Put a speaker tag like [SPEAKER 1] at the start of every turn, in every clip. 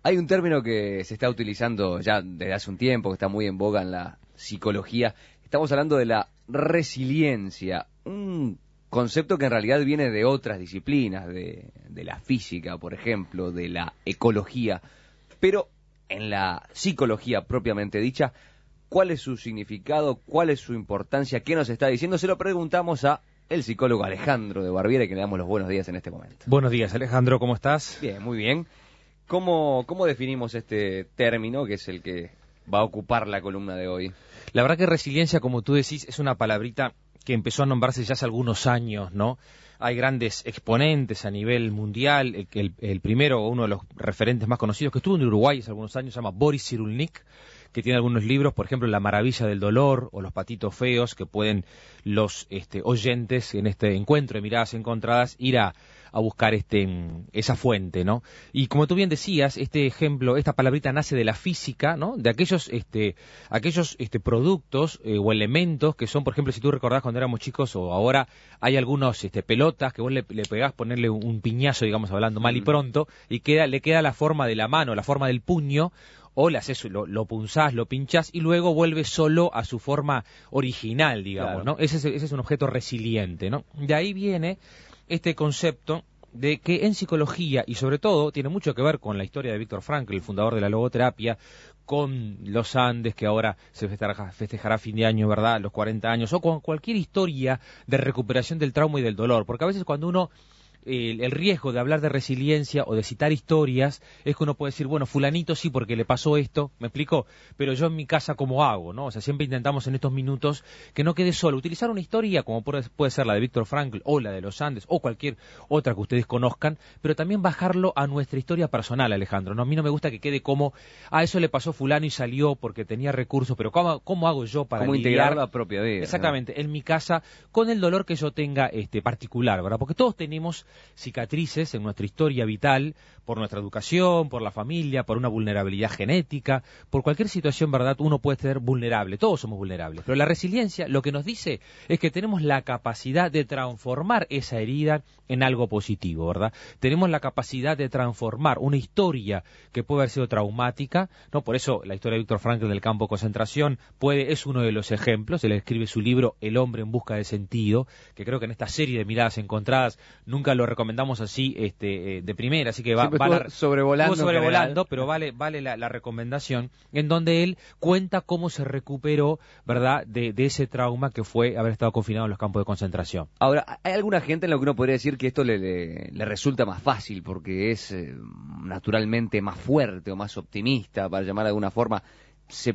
[SPEAKER 1] Hay un término que se está utilizando ya desde hace un tiempo, que está muy en boga en la psicología. Estamos hablando de la resiliencia, un concepto que en realidad viene de otras disciplinas, de la física, por ejemplo, de la ecología. Pero en la psicología propiamente dicha, ¿cuál es su significado? ¿Cuál es su importancia? ¿Qué nos está diciendo? Se lo preguntamos a el psicólogo Alejandro de Barbiere, que le damos los buenos días en este momento.
[SPEAKER 2] Buenos días, Alejandro, ¿cómo estás?
[SPEAKER 1] Bien, muy bien. ¿Cómo definimos este término, que es el que va a ocupar la columna de hoy?
[SPEAKER 2] La verdad que resiliencia, como tú decís, es una palabrita que empezó a nombrarse ya hace algunos años, ¿no? Hay grandes exponentes a nivel mundial. El primero, uno de los referentes más conocidos, que estuvo en Uruguay hace algunos años, se llama Boris Cyrulnik, que tiene algunos libros, por ejemplo, La maravilla del dolor o Los patitos feos, que pueden los oyentes en este encuentro de miradas encontradas ir a buscar esa fuente, ¿no? Y como tú bien decías, este ejemplo, esta palabrita nace de la física, ¿no? De aquellos productos o elementos que son, por ejemplo, si tú recordás cuando éramos chicos o ahora, hay algunos pelotas que vos le pegás, ponerle un piñazo, digamos, hablando mal y pronto, y le queda la forma de la mano, la forma del puño, o lo punzás, lo pinchás y luego vuelve solo a su forma original, digamos, claro, ¿no? Ese es un objeto resiliente, ¿no? De ahí viene este concepto de que en psicología, y sobre todo tiene mucho que ver con la historia de Viktor Frankl, el fundador de la logoterapia, con los Andes, que ahora se festejará a fin de año, ¿verdad?, los 40 años, o con cualquier historia de recuperación del trauma y del dolor, porque a veces cuando uno el riesgo de hablar de resiliencia o de citar historias es que uno puede decir, bueno, fulanito sí porque le pasó esto, ¿me explico? Pero yo en mi casa, ¿cómo hago? ¿No? O sea, siempre intentamos en estos minutos que no quede solo. Utilizar una historia como puede ser la de Viktor Frankl o la de los Andes o cualquier otra que ustedes conozcan, pero también bajarlo a nuestra historia personal, Alejandro, ¿no? A mí no me gusta que quede como, eso le pasó a fulano y salió porque tenía recursos, pero ¿cómo hago yo para lidiar?
[SPEAKER 1] Integrar la propia vida.
[SPEAKER 2] Exactamente, ¿no? En mi casa, con el dolor que yo tenga particular, ¿verdad? Porque todos tenemos cicatrices en nuestra historia vital, por nuestra educación, por la familia, por una vulnerabilidad genética, por cualquier situación, ¿verdad? Uno puede ser vulnerable, todos somos vulnerables, pero la resiliencia lo que nos dice es que tenemos la capacidad de transformar esa herida en algo positivo, ¿verdad? Tenemos la capacidad de transformar una historia que puede haber sido traumática, ¿no? Por eso la historia de Viktor Frankl del campo de concentración es uno de los ejemplos. Él escribe su libro El hombre en busca de sentido, que creo que en esta serie de miradas encontradas nunca lo recomendamos así de primera, así que va sobrevolando, pero vale la recomendación, en donde él cuenta cómo se recuperó, ¿verdad?, de ese trauma que fue haber estado confinado en los campos de concentración.
[SPEAKER 1] Ahora, hay alguna gente en la que uno podría decir que esto le resulta más fácil porque es naturalmente más fuerte o más optimista, para llamar de alguna forma. ¿Se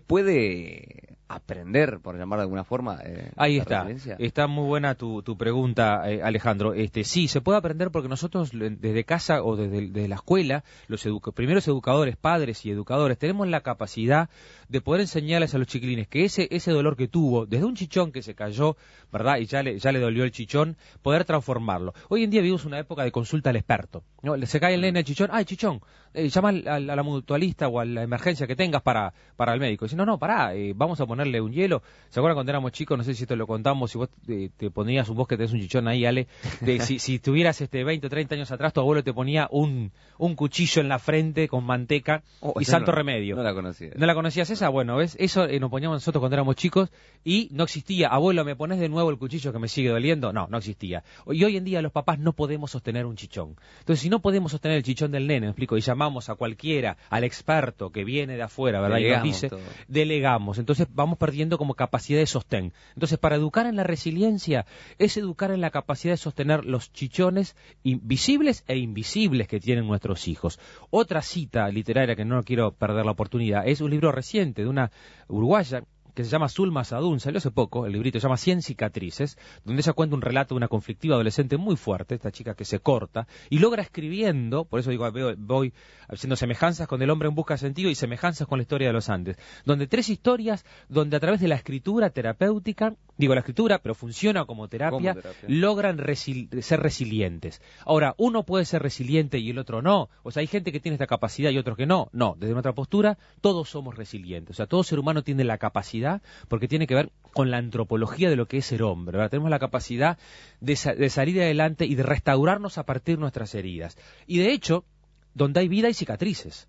[SPEAKER 1] puede aprender, por llamar de alguna forma?
[SPEAKER 2] Ahí está muy buena tu pregunta, Alejandro. Sí, se puede aprender porque nosotros desde casa o desde la escuela, los primeros educadores, padres y educadores, tenemos la capacidad de poder enseñarles a los chiquilines que ese dolor que tuvo, desde un chichón que se cayó, ¿verdad?, y ya le dolió el chichón, poder transformarlo. Hoy en día vivimos una época de consulta al experto, ¿no? Se cae el nene el chichón, chichón, llama a la mutualista o a la emergencia que tengas para el médico. Dice, no, pará, vamos a ponerle un hielo. ¿Se acuerdan cuando éramos chicos? No sé si te lo contamos, si vos te ponías vos que tenés un chichón ahí, Ale, si tuvieras 20 o 30 años atrás, tu abuelo te ponía un cuchillo en la frente con manteca y santo remedio.
[SPEAKER 1] No la conocía.
[SPEAKER 2] ¿No la conocías esa? Bueno, ¿ves? Eso nos poníamos nosotros cuando éramos chicos y no existía. Abuelo, ¿me pones de nuevo el cuchillo que me sigue doliendo? No existía. Y hoy en día los papás no podemos sostener un chichón. Entonces, si no podemos sostener el chichón del nene, me explico, y llamamos a cualquiera, al experto que viene de afuera, ¿verdad? Y nos dice, delegamos. Entonces vamos perdiendo como capacidad de sostén. Entonces, para educar en la resiliencia es educar en la capacidad de sostener los chichones visibles e invisibles que tienen nuestros hijos. Otra cita literaria que no quiero perder la oportunidad es un libro reciente de una uruguaya que se llama Zulma Sadun, salió hace poco, el librito se llama 100 cicatrices, donde ella cuenta un relato de una conflictiva adolescente muy fuerte, esta chica que se corta, y logra escribiendo, por eso digo, voy haciendo semejanzas con El hombre en busca de sentido y semejanzas con la historia de los Andes, donde 3 historias, donde a través de la escritura terapéutica, la escritura, pero funciona como terapia, logran ser resilientes. Ahora, uno puede ser resiliente y el otro no, o sea, hay gente que tiene esta capacidad y otros que no, desde nuestra postura, todos somos resilientes, o sea, todo ser humano tiene la capacidad, porque tiene que ver con la antropología de lo que es ser hombre, ¿verdad? Tenemos la capacidad de salir adelante y de restaurarnos a partir de nuestras heridas. Y de hecho, donde hay vida hay cicatrices.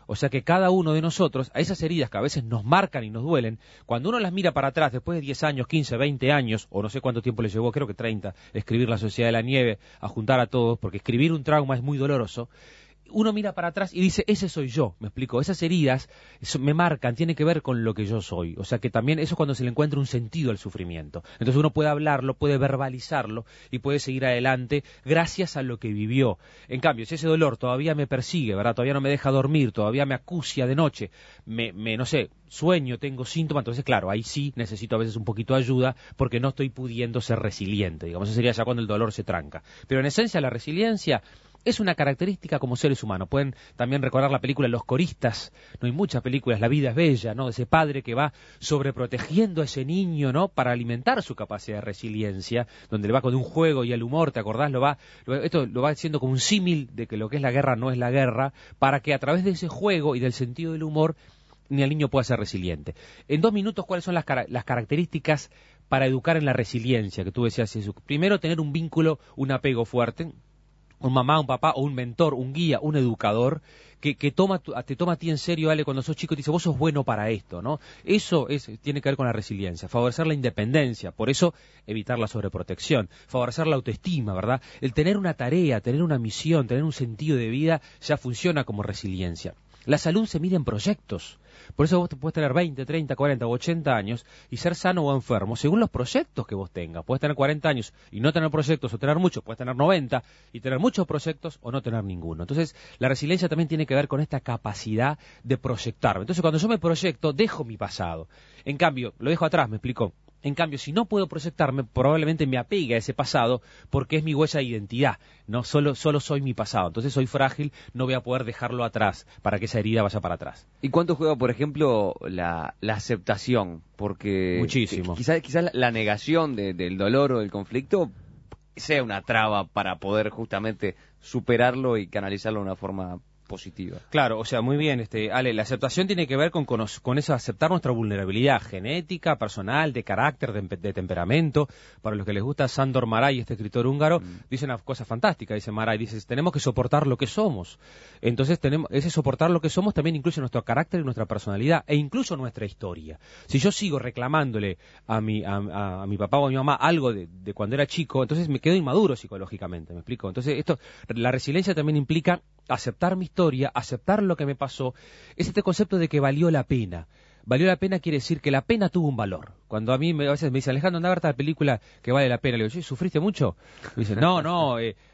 [SPEAKER 2] O sea que cada uno de nosotros, a esas heridas que a veces nos marcan y nos duelen, cuando uno las mira para atrás, después de 10 años, 15, 20 años, o no sé cuánto tiempo le llevó, creo que 30, escribir La Sociedad de la Nieve, a juntar a todos, porque escribir un trauma es muy doloroso, uno mira para atrás y dice, ese soy yo, me explico, esas heridas me marcan, tiene que ver con lo que yo soy, o sea que también eso es cuando se le encuentra un sentido al sufrimiento, entonces uno puede hablarlo, puede verbalizarlo y puede seguir adelante gracias a lo que vivió. En cambio, si ese dolor todavía me persigue, ¿verdad? Todavía no me deja dormir, todavía me acucia de noche, no sé, sueño, tengo síntomas, entonces claro, ahí sí necesito a veces un poquito de ayuda porque no estoy pudiendo ser resiliente, digamos, eso sería ya cuando el dolor se tranca. Pero en esencia la resiliencia es una característica como seres humanos. Pueden también recordar la película Los Coristas, no hay muchas películas, La vida es bella, ¿no? De ese padre que va sobreprotegiendo a ese niño, ¿no? Para alimentar su capacidad de resiliencia, donde le va con un juego y el humor, ¿te acordás? Esto lo va haciendo como un símil de que lo que es la guerra no es la guerra, para que a través de ese juego y del sentido del humor ni el niño pueda ser resiliente. En 2 minutos, ¿cuáles son las características para educar en la resiliencia? Que tú decías, Jesús. Primero, tener un vínculo, un apego fuerte, un mamá, un papá o un mentor, un guía, un educador que te toma a ti en serio, Ale, cuando sos chico y te dice, vos sos bueno para esto, ¿no? Eso tiene que ver con la resiliencia, favorecer la independencia, por eso evitar la sobreprotección, favorecer la autoestima, ¿verdad? El tener una tarea, tener una misión, tener un sentido de vida ya funciona como resiliencia. La salud se mide en proyectos. Por eso vos puedes tener 20, 30, 40 o 80 años y ser sano o enfermo según los proyectos que vos tengas. Puedes tener 40 años y no tener proyectos o tener muchos. Puedes tener 90 y tener muchos proyectos o no tener ninguno. Entonces, la resiliencia también tiene que ver con esta capacidad de proyectarme. Entonces, cuando yo me proyecto, dejo mi pasado. En cambio, lo dejo atrás, me explico. En cambio, si no puedo proyectarme, probablemente me apegue a ese pasado porque es mi huella de identidad, no solo soy mi pasado. Entonces soy frágil, no voy a poder dejarlo atrás para que esa herida vaya para atrás.
[SPEAKER 1] ¿Y cuánto juega, por ejemplo, la aceptación? Porque
[SPEAKER 2] muchísimo.
[SPEAKER 1] Quizás la negación del dolor o del conflicto sea una traba para poder justamente superarlo y canalizarlo de una forma positiva.
[SPEAKER 2] Claro, o sea, muy bien, Ale, la aceptación tiene que ver con eso, aceptar nuestra vulnerabilidad genética, personal, de carácter, de temperamento. Para los que les gusta Sándor Márai, este escritor húngaro, dice una cosa fantástica, dice Márai, dice, tenemos que soportar lo que somos. Entonces, ese soportar lo que somos también incluye nuestro carácter y nuestra personalidad, e incluso nuestra historia. Si yo sigo reclamándole a mi papá o a mi mamá algo de cuando era chico, entonces me quedo inmaduro psicológicamente, ¿me explico? Entonces, la resiliencia también implica aceptar mi historia, aceptar lo que me pasó, es este concepto de que valió la pena. Valió la pena quiere decir que la pena tuvo un valor. Cuando a veces me dice, Alejandro, anda a ver tal película que vale la pena. Le digo, ¿sufriste mucho? Me dice, no,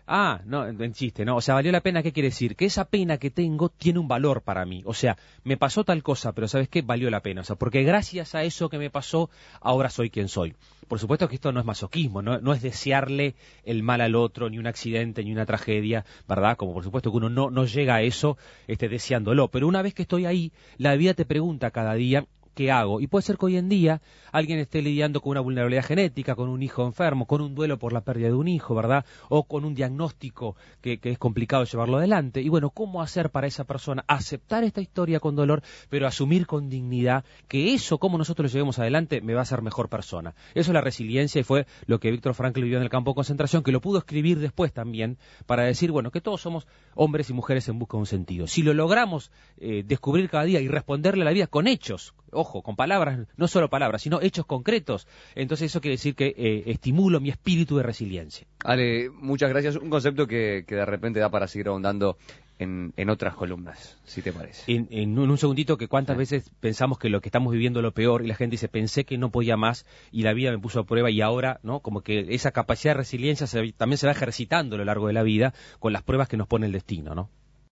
[SPEAKER 2] en chiste, no. O sea, valió la pena, ¿qué quiere decir? Que esa pena que tengo tiene un valor para mí. O sea, me pasó tal cosa, pero ¿sabes qué? Valió la pena. O sea, porque gracias a eso que me pasó, ahora soy quien soy. Por supuesto que esto no es masoquismo, no es desearle el mal al otro, ni un accidente, ni una tragedia, ¿verdad? Como por supuesto que uno no llega a eso deseándolo. Pero una vez que estoy ahí, la vida te pregunta cada día, ¿qué hago? Y puede ser que hoy en día alguien esté lidiando con una vulnerabilidad genética, con un hijo enfermo, con un duelo por la pérdida de un hijo, ¿verdad? O con un diagnóstico que es complicado llevarlo adelante. Y bueno, ¿cómo hacer para esa persona aceptar esta historia con dolor, pero asumir con dignidad que eso, como nosotros lo llevemos adelante, me va a hacer mejor persona? Eso es la resiliencia y fue lo que Víctor Frankl vivió en el campo de concentración, que lo pudo escribir después también, para decir, bueno, que todos somos hombres y mujeres en busca de un sentido. Si lo logramos descubrir cada día y responderle a la vida con hechos, ojo, con palabras, no solo palabras, sino hechos concretos, entonces eso quiere decir que estimulo mi espíritu de resiliencia.
[SPEAKER 1] Ale, muchas gracias. Un concepto que de repente da para seguir ahondando en otras columnas, si te parece.
[SPEAKER 2] En un segundito, que cuántas veces pensamos que lo que estamos viviendo es lo peor y la gente dice, pensé que no podía más y la vida me puso a prueba y ahora, ¿no? Como que esa capacidad de resiliencia también se va ejercitando a lo largo de la vida con las pruebas que nos pone el destino, ¿no?